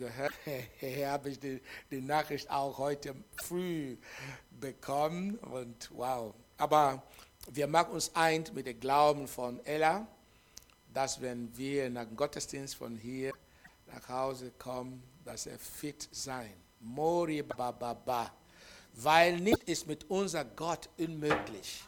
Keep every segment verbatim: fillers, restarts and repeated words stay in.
gehört, habe ich die, die Nachricht auch heute früh bekommen und wow. Aber wir machen uns ein mit dem Glauben von Ella, dass wenn wir nach dem Gottesdienst von hier nach Hause kommen, dass er fit sein. Mori Baba. Weil nichts ist mit unserem Gott unmöglich.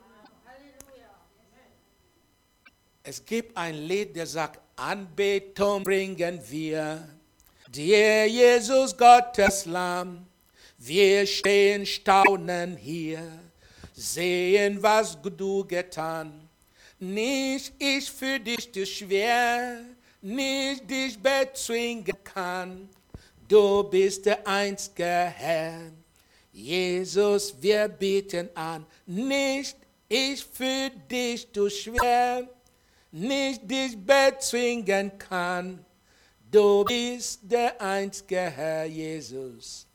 Es gibt ein Lied, der sagt, Anbetung bringen wir dir, Jesus Gottes Lamm. Wir stehen staunen hier, sehen, was du getan. Nicht ich für dich zu schwer, nicht dich bezwingen kann. Du bist der einzige Herr. Jesus, wir beten an, nicht ich für dich zu schwer, nicht dich bezwingen kann. Du bist der einzige Herr, Jesus.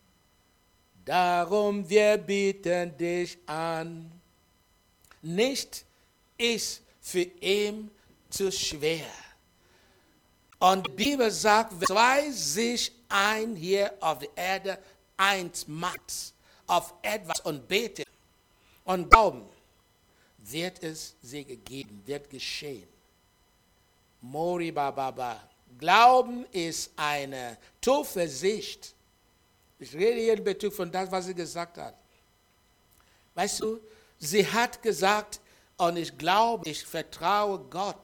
Darum wir bieten dich an. Nicht ist für ihn zu schwer. Und die Bibel sagt, wenn zwei sich ein hier auf der Erde eins macht, auf etwas und beten und glauben, wird es sie gegeben, wird geschehen. Mori Baba. Glauben ist eine Zuversicht. Ich rede hier in Bezug von das, was sie gesagt hat. Weißt du, sie hat gesagt, und ich glaube, ich vertraue Gott.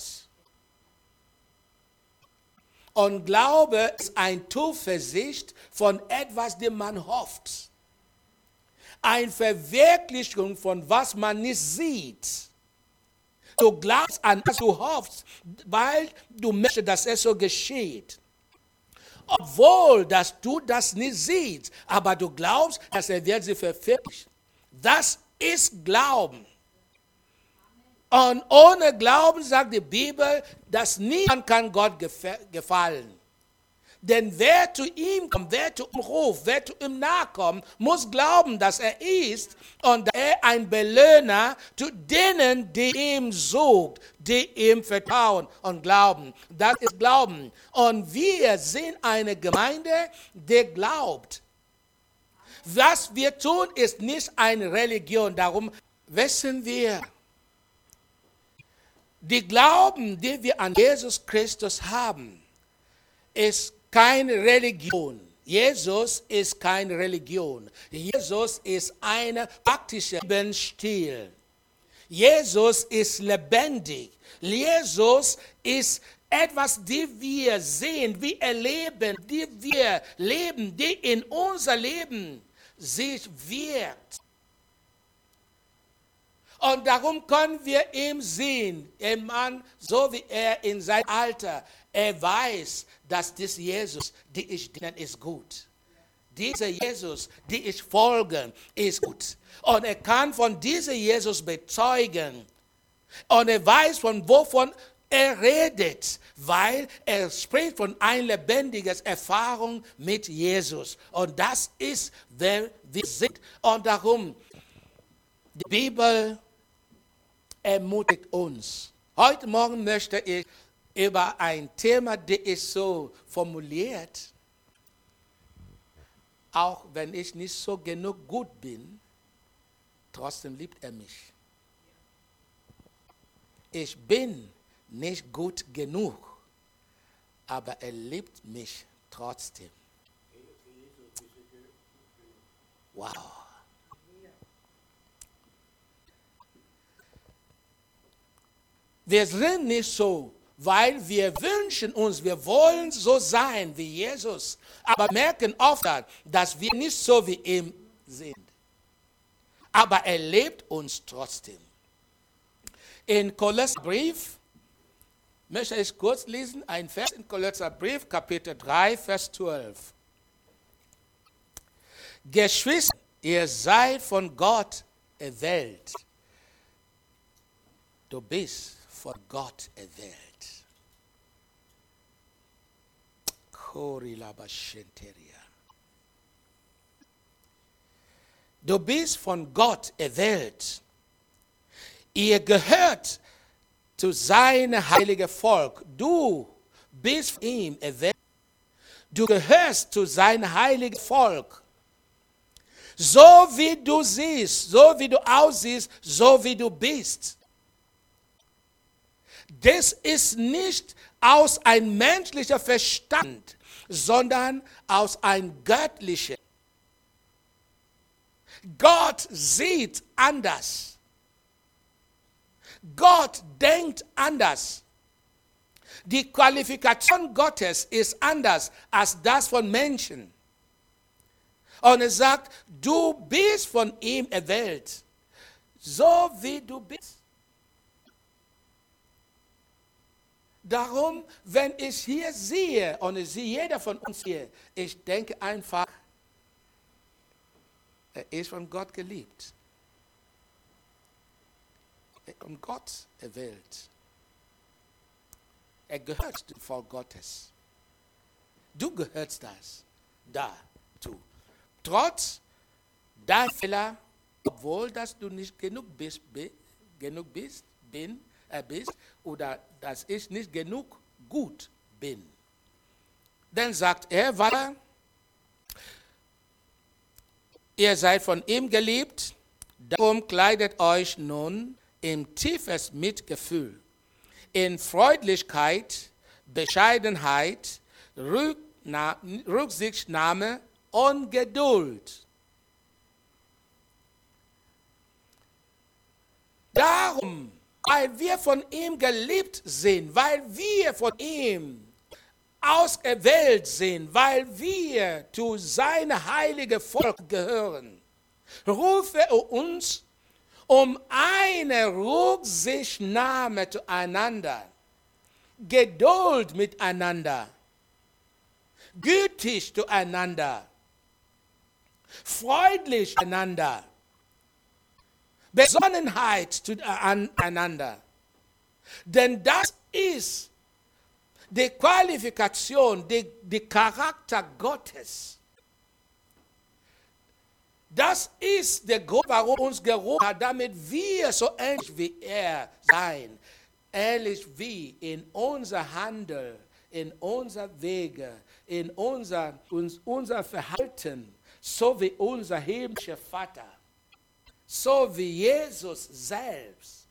Und Glaube ist eine Zuversicht von etwas, dem man hofft. Eine Verwirklichung von was man nicht sieht. Du glaubst an was du hoffst, weil du möchtest, dass es so geschieht. Obwohl, dass du das nicht siehst, aber du glaubst, dass er wird sie verwirklichen. Das ist Glauben. Und ohne Glauben, sagt die Bibel, dass niemand kann Gott gefallen. Denn wer zu ihm kommt, wer zu ihm ruft, wer zu ihm nahe kommt, muss glauben, dass er ist und dass er ein Belöhner zu denen, die ihm sucht, die ihm vertrauen und glauben. Das ist Glauben. Und wir sind eine Gemeinde, die glaubt. Was wir tun, ist nicht eine Religion. Darum wissen wir, die Glauben, die wir an Jesus Christus haben, ist keine Religion. Jesus ist keine Religion. Jesus ist ein praktischer Lebensstil. Jesus ist lebendig. Jesus ist etwas, die wir sehen, wir erleben, die wir leben, die in unser Leben sich wirkt. Und darum können wir ihn sehen, ein Mann, so wie er in seinem Alter, er weiß, dass dieser Jesus, die ich dienen, ist gut. Dieser Jesus, die ich folge, ist gut. Und er kann von diesem Jesus bezeugen. Und er weiß, von wovon er redet, weil er spricht von einer lebendigen Erfahrung mit Jesus. Und das ist, wer wir sind. Und darum, die Bibel ermutigt uns. Heute Morgen möchte ich über ein Thema, das ist so formuliert, auch wenn ich nicht so genug gut bin, trotzdem liebt er mich. Ich bin nicht gut genug, aber er liebt mich trotzdem. Wow. Wir sind nicht so, weil wir wünschen uns, wir wollen so sein wie Jesus, aber merken oft, dass wir nicht so wie ihm sind. Aber er liebt uns trotzdem. In Kolosserbrief, möchte ich kurz lesen, ein Vers in Kolosserbrief, Kapitel drei, Vers zwölf. Geschwister, ihr seid von Gott erwählt. Du bist von Gott erwählt. Du bist von Gott erwählt. Ihr gehört zu seinem heiligen Volk. Du bist von ihm erwählt. Du gehörst zu seinem heiligen Volk. So wie du siehst, so wie du aussiehst, so wie du bist. Das ist nicht aus einem menschlichen Verstand, sondern aus einem göttlichen. Gott sieht anders. Gott denkt anders. Die Qualifikation Gottes ist anders als das von Menschen. Und er sagt, du bist von ihm erwählt, so wie du bist. Darum, wenn ich hier sehe, und ich sehe jeder von uns hier, ich denke einfach, er ist von Gott geliebt. Und Gott erwählt. Er gehört zum Volk Gottes. Du gehörst das dazu. Trotz deiner Fehler, obwohl dass du nicht genug bist, be, genug bist, bin, äh, bist, oder dass ich nicht genug gut bin. Dann sagt er weiter, ihr seid von ihm geliebt, darum kleidet euch nun im tiefes Mitgefühl, in Freundlichkeit, Bescheidenheit, Rückna- Rücksichtnahme und Geduld. Darum, weil wir von ihm geliebt sind, weil wir von ihm auserwählt sind, weil wir zu seinem heiligen Volk gehören, rufe er uns um eine Rücksichtnahme zueinander, Geduld miteinander, gütig zueinander, freundlich einander, Besonnenheit zueinander. Denn das ist die Qualifikation, die, die Charakter Gottes. Das ist der Grund, warum uns gerufen hat, damit wir so ähnlich wie er sein, ähnlich wie in unser Handel, in unser Wege, in unser, uns, unser Verhalten, so wie unser himmlischer Vater, so wie Jesus selbst,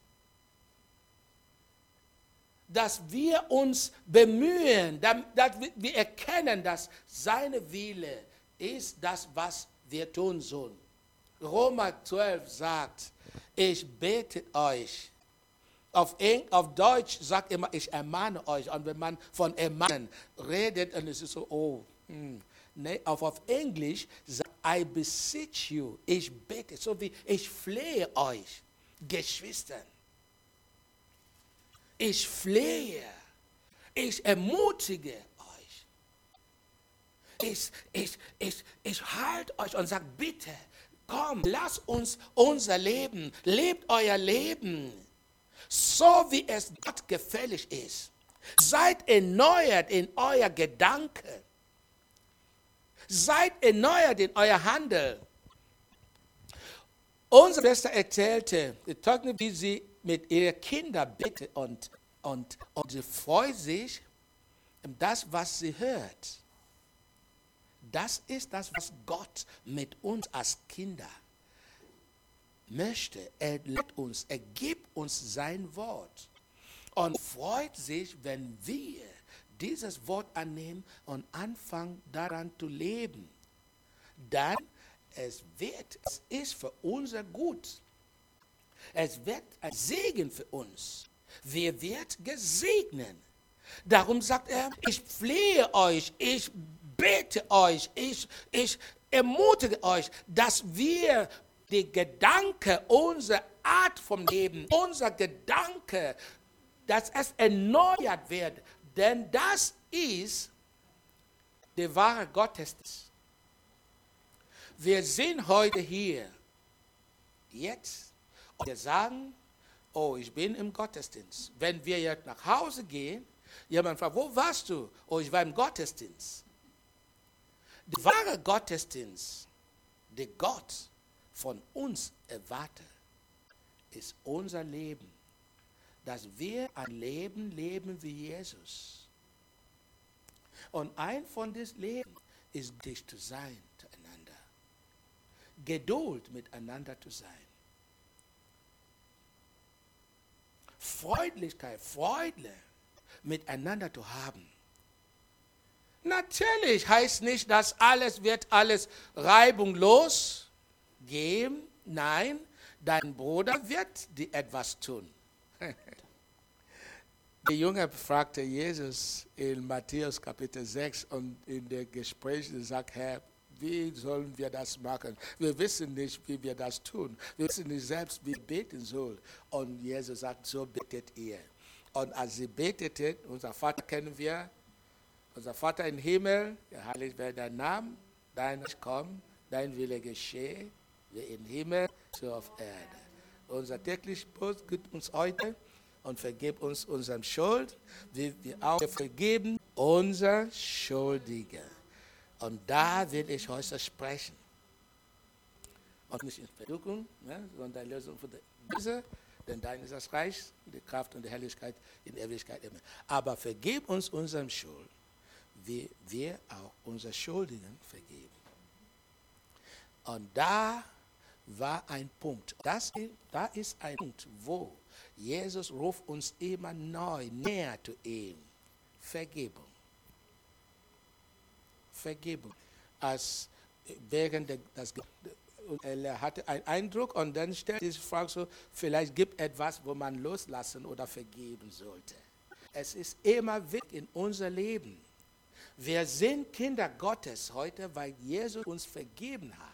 dass wir uns bemühen, dass wir erkennen, dass seine Wille ist das, was wir tun sollen. Römer zwölf sagt, ich bete euch. Auf, Eng, auf Deutsch sagt immer, ich ermahne euch. Und wenn man von ermahnen redet, und es ist so, oh, hm. Nee, auf, auf Englisch sagt, I beseech you, ich bete, so wie ich flehe euch, Geschwister. Ich flehe, ich ermutige euch. Ich, ich, ich, ich halte euch und sage, bitte, komm, lasst uns unser Leben, lebt euer Leben, so wie es Gott gefällig ist. Seid erneuert in euer Gedanke. Seid erneuert in euer Handel. Unsere Schwester erzählte, wie sie mit ihren Kindern bittet und, und, und sie freut sich um das, was sie hört. Das ist das, was Gott mit uns als Kinder möchte. Er lädt uns, er gibt uns sein Wort und freut sich, wenn wir dieses Wort annehmen und anfangen daran zu leben. Dann es wird, es ist für unser Gut. Es wird ein Segen für uns. Wir werden gesegnet. Darum sagt er, ich flehe euch, ich bete euch, ich, ich ermutige euch, dass wir die Gedanken, unsere Art vom Leben, unser Gedanke, dass es erneuert wird. Denn das ist der wahre Gottesdienst. Wir sind heute hier, jetzt, und wir sagen, oh, ich bin im Gottesdienst. Wenn wir jetzt nach Hause gehen, jemand fragt, wo warst du? Oh, ich war im Gottesdienst. Der wahre Gottesdienst, der Gott von uns erwartet, ist unser Leben. Dass wir ein Leben leben wie Jesus. Und ein von diesen Leben ist, dich zu sein zueinander. Geduld miteinander zu sein. Freundlichkeit, Freude miteinander zu haben. Natürlich heißt nicht, dass alles wird alles reibungslos gehen. Nein, dein Bruder wird dir etwas tun. Der Junge fragte Jesus in Matthäus Kapitel sechs und in der Gespräch sagt, Herr, wie sollen wir das machen? Wir wissen nicht, wie wir das tun. Wir wissen nicht selbst, wie wir beten sollen. Und Jesus sagt, so betet ihr. Und als sie beteten, unser Vater kennen wir, unser Vater im Himmel, geheiligt werde dein Name, dein Reich komme, dein Wille geschehe, wie im Himmel, so auf Erde. Unser tägliches Brot gibt uns heute und vergib uns unsere Schuld, wie wir auch vergeben unser Schuldigen. Und da will ich heute sprechen. Und nicht in Versuchung, ne, sondern Lösung für die Böse, denn dein ist das Reich, die Kraft und die Herrlichkeit in Ewigkeit immer. Aber vergib uns unsere Schuld, wie wir auch unsere Schuldigen vergeben. Und da war ein Punkt. Das, da ist ein Punkt, wo Jesus ruft uns immer neu näher zu ihm. Vergebung. Vergebung. Als während das er hatte einen Eindruck und dann stellt diese Frage so, vielleicht gibt es etwas, wo man loslassen oder vergeben sollte. Es ist immer wichtig in unser Leben. Wir sind Kinder Gottes heute, weil Jesus uns vergeben hat.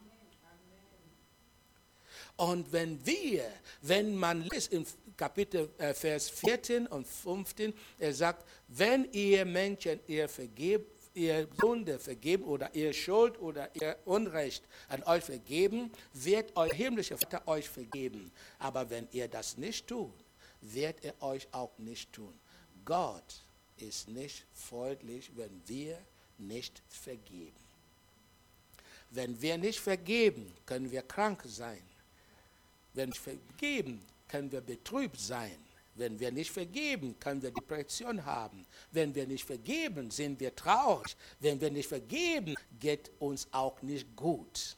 Und wenn wir, wenn man liest im Kapitel äh, Vers vierzehn und fünfzehn, er sagt, wenn ihr Menschen ihr vergebt, ihr Sünde vergeben oder ihr Schuld oder ihr Unrecht an euch vergeben, wird euer himmlischer Vater euch vergeben. Aber wenn ihr das nicht tut, wird er euch auch nicht tun. Gott ist nicht freundlich, wenn wir nicht vergeben. Wenn wir nicht vergeben, können wir krank sein. Wenn wir vergeben, können wir betrübt sein. Wenn wir nicht vergeben, können wir Depression haben. Wenn wir nicht vergeben, sind wir traurig. Wenn wir nicht vergeben, geht uns auch nicht gut.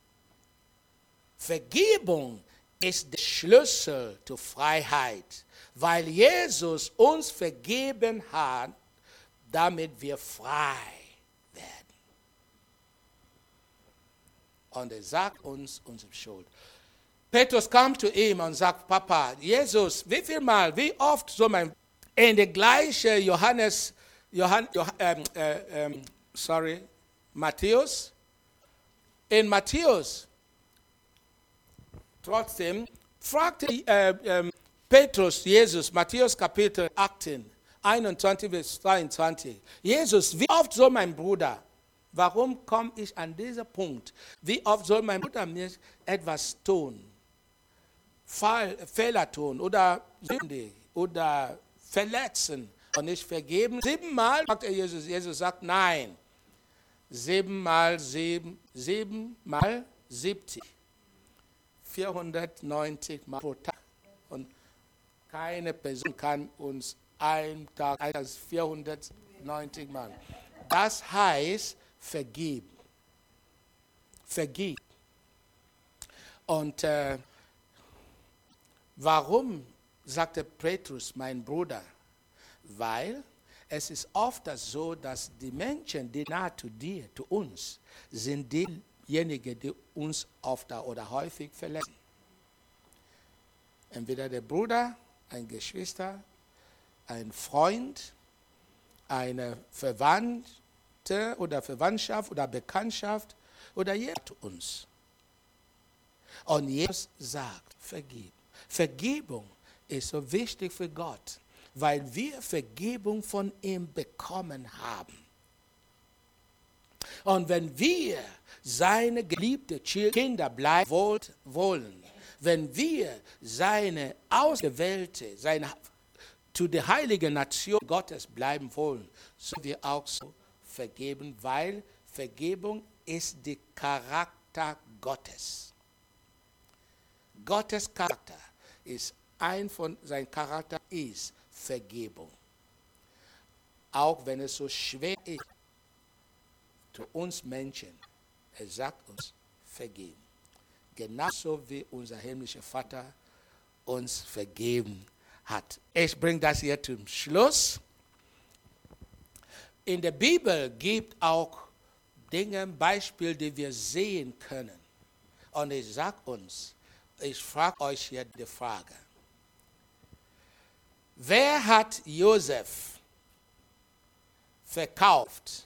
Vergebung ist der Schlüssel zur Freiheit, weil Jesus uns vergeben hat, damit wir frei werden. Und er sagt uns unsere Schuld. Petrus kam zu ihm und sagt, Papa, Jesus, wie viel Mal, wie oft soll man in der gleichen Johannes, Johann, ähm, äh, ähm, sorry, Matthäus, in Matthäus, trotzdem, fragte äh, äh, Petrus Jesus, Matthäus Kapitel achtzehn, einundzwanzig bis zweiundzwanzig, Jesus, wie oft soll mein Bruder, warum komme ich an diesen Punkt, wie oft soll mein Bruder mir etwas tun? Fall, Fehler tun oder Sünde oder verletzen und nicht vergeben. Siebenmal sagt er Jesus. Jesus sagt nein. Siebenmal sieben, siebenmal siebzig. vierhundertneunzig Mal pro Tag. Und keine Person kann uns einen Tag als vierhundertneunzig Mal. Das heißt vergeben. Vergib. Und äh, warum, sagte Petrus, mein Bruder? Weil es ist oft so, dass die Menschen, die nahe zu dir, zu uns, sind diejenigen, die uns oft oder häufig verletzen. Entweder der Bruder, ein Geschwister, ein Freund, eine Verwandte oder Verwandtschaft oder Bekanntschaft oder jemand zu uns. Und Jesus sagt, vergib. Vergebung ist so wichtig für Gott, weil wir Vergebung von ihm bekommen haben. Und wenn wir seine geliebten Kinder bleiben wollen, wenn wir seine Ausgewählte, seine zu der heiligen Nation Gottes bleiben wollen, sollen wir auch so vergeben, weil Vergebung ist der Charakter Gottes. Gottes Charakter ist, ein von seinem Charakter ist Vergebung. auch wenn es so schwer ist, zu uns Menschen, er sagt uns, vergeben. Genauso wie unser himmlischer Vater uns vergeben hat. Ich bringe das hier zum Schluss. In der Bibel gibt auch Dinge, Beispiele, die wir sehen können. Und ich sage uns, ich frage euch hier die Frage. Wer hat Josef verkauft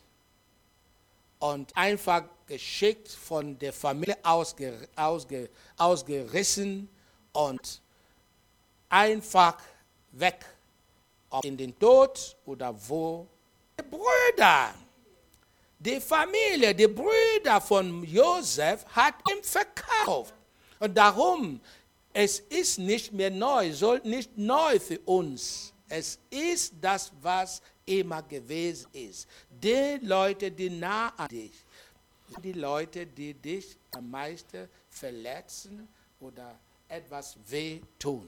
und einfach geschickt von der Familie ausge, ausge, ausgerissen und einfach weg in den Tod oder wo? Die Brüder, die Familie, die Brüder von Josef hat ihn verkauft. Und darum, es ist nicht mehr neu, soll nicht neu für uns. Es ist das, was immer gewesen ist. Die Leute, die nah an dich, die Leute, die dich am meisten verletzen oder etwas wehtun.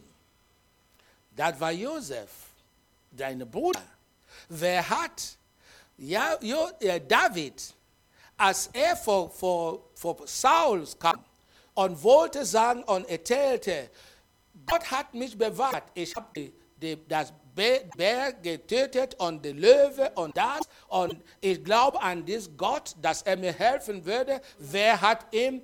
Das war Josef, dein Bruder. Wer hat, ja, jo, äh, David, als er vor, vor, vor Saul kam und wollte sagen und erzählte, Gott hat mich bewahrt, ich habe die, die, das Bär getötet und die Löwe und das und ich glaube an diesen Gott, dass er mir helfen würde. Wer hat ihn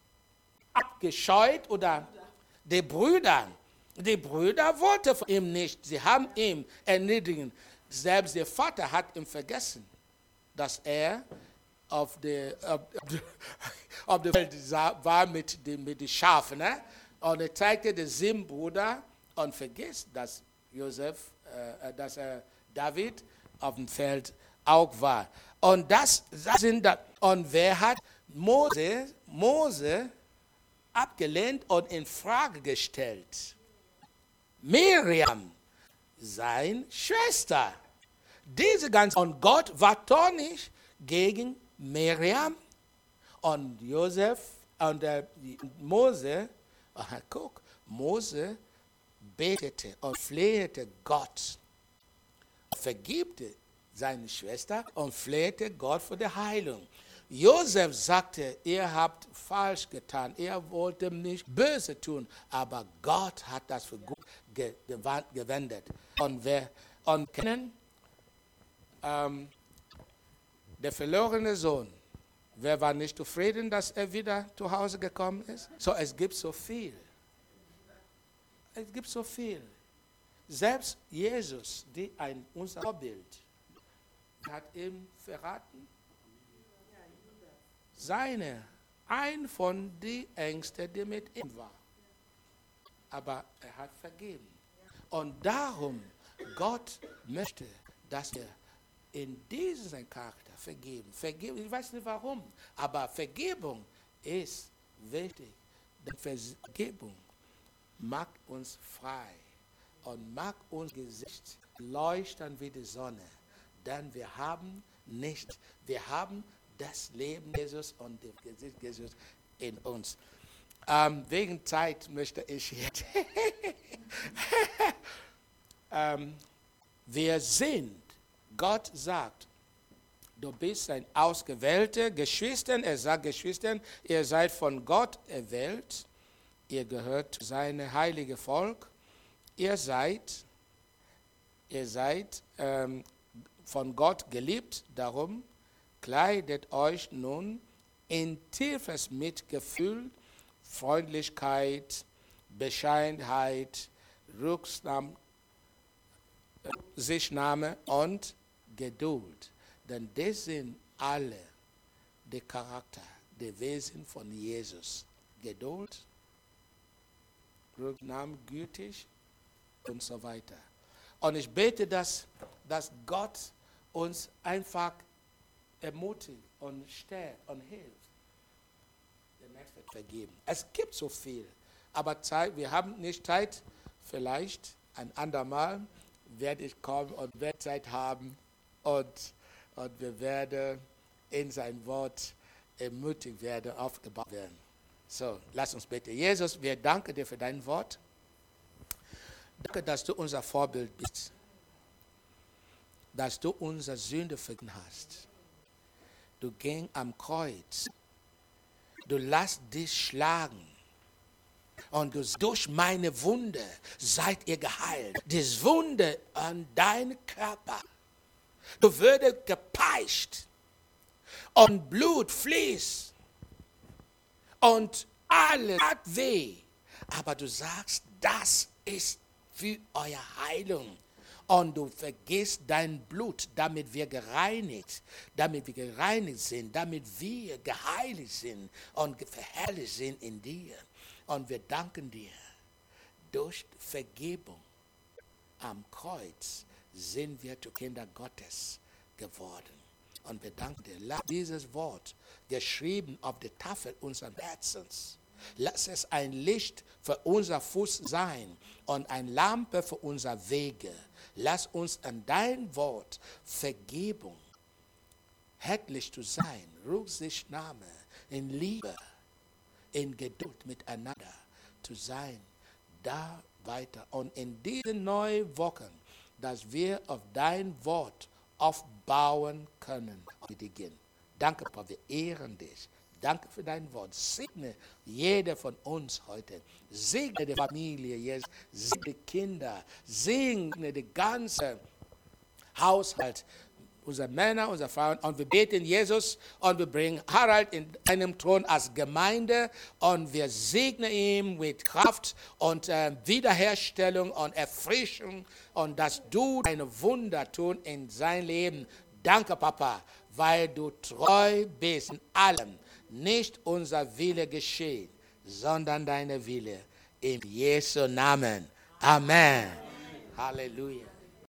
abgescheut oder die Brüder? Die Brüder wollten von ihm nicht, sie haben ihn erniedrigt. Selbst der Vater hat ihn vergessen, dass er auf der auf, auf der Welt war mit den, mit den Schafen. Ne? Und er zeigte den sieben Brüder und vergisst, dass Josef, äh, dass er David auf dem Feld auch war. Und das, das sind da, und wer hat Mose, Mose abgelehnt und in Frage gestellt? Miriam, seine Schwester. Diese ganze, und Gott war zornig gegen Miriam und Josef und äh, Mose, aha, guck, Mose betete und flehte Gott, vergibte seine Schwester und flehte Gott für die Heilung. Josef sagte, ihr habt falsch getan, ihr wolltet nicht böse tun, aber Gott hat das für gut ge gewendet. Und wir und kennen ähm, der verlorene Sohn, wer war nicht zufrieden, dass er wieder zu Hause gekommen ist? So, es gibt so viel. Es gibt so viel. Selbst Jesus, die ein unser Vorbild, hat ihm verraten, seine, ein von den Ängsten, die mit ihm war. Aber er hat vergeben. Und darum, Gott möchte, dass wir in diesem Charakter vergeben. Vergeben, ich weiß nicht warum, aber Vergebung ist wichtig. Denn Vergebung macht uns frei und macht unser Gesicht leuchten wie die Sonne. Denn wir haben nicht, wir haben das Leben Jesus und das Gesicht Jesus in uns. Ähm, wegen Zeit möchte ich jetzt. ähm, wir sind, Gott sagt, du bist ein ausgewählter Geschwister, er sagt Geschwister, ihr seid von Gott erwählt, ihr gehört zu seinem heiligen Volk, ihr seid, ihr seid ähm, von Gott geliebt, darum kleidet euch nun in tiefes Mitgefühl, Freundlichkeit, Bescheidenheit, Rücksichtnahme und Geduld. Denn das sind alle die Charakter, die Wesen von Jesus. Geduld, Rücksichtnahme, gütig und so weiter. Und ich bete, dass, dass Gott uns einfach ermutigt und stärkt und hilft. Der Nächste vergeben. Es gibt so viel, aber Zeit, wir haben nicht Zeit. Vielleicht ein andermal werde ich kommen und werde Zeit haben und, und wir werden in sein Wort ermutigt werden, aufgebaut werden. So, lass uns beten. Jesus, wir danken dir für dein Wort. Danke, dass du unser Vorbild bist. dass du unsere Sünde vergeben hast. Du ging am Kreuz. Du lässt dich schlagen. Und du, durch meine Wunde seid ihr geheilt. Die Wunde an deinem Körper. Du würdest gepeitscht. Und Blut fließt. Und alles hat weh. Aber du sagst, das ist für eure Heilung. Und du vergisst dein Blut, damit wir gereinigt, damit wir gereinigt sind, damit wir geheiligt sind und verherrlicht sind in dir. Und wir danken dir, durch Vergebung am Kreuz sind wir zu Kinder Gottes geworden. Und wir danken dir, lass dieses Wort geschrieben auf der Tafel unseres Herzens. Lass es ein Licht für unser Fuß sein und eine Lampe für unsere Wege. Lass uns an dein Wort Vergebung, herrlich zu sein, Rücksichtnahme, in Liebe, in Geduld miteinander zu sein, da weiter. Und in diesen neuen Wochen, dass wir auf dein Wort aufbauen können. Danke, Papa, wir ehren dich. Danke für dein Wort. Segne jeder von uns heute. Segne die Familie, segne die Kinder, segne den ganzen Haushalt, unsere Männer, unsere Frauen. Und wir beten Jesus und wir bringen Harald in einem Thron als Gemeinde und wir segnen ihn mit Kraft und äh, Wiederherstellung und Erfrischung und dass du deine Wunder tun in sein Leben. Danke, Papa, weil du treu bist in allem. Nicht unser Wille geschieht, sondern deine Wille. In Jesu Namen. Amen. Amen. Halleluja.